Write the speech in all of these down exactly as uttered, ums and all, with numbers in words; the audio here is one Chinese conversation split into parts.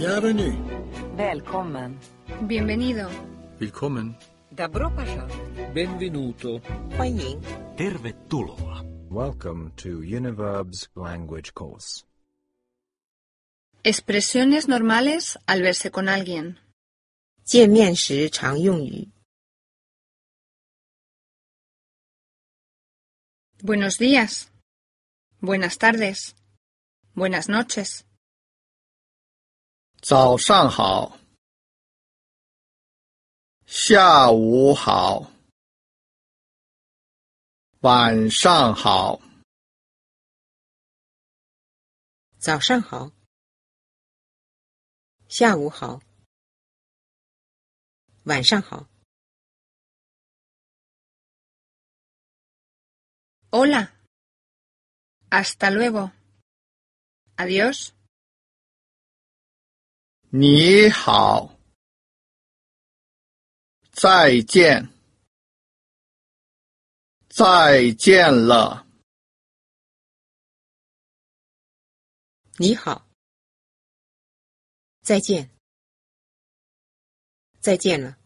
Bienvenue. Välkommen. Bienvenido. Willkommen. Добро пожаловать. Benvenuto. 欢迎。 Tervetuloa. Welcome to Univerb's language course. Expresiones normales al verse con alguien. 见面时常用语。 Buenos días. Buenas tardes. Buenas noches. 早上好。下午好。晚上好。 早上好。下午好。晚上好。 Hola. Hasta luego. Adiós. 你好。再见。再见了。 你好。再见。再见了。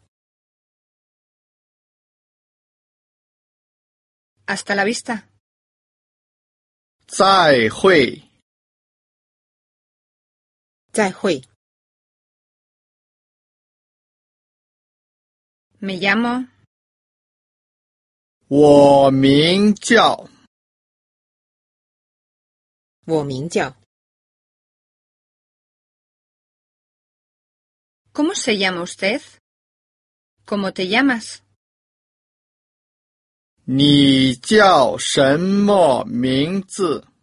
Hasta la vista. 再会。 再会。 Me llamo. 我名叫。 我名叫。 ¿Cómo se llama usted? ¿Cómo te llamas? 你叫什么名字？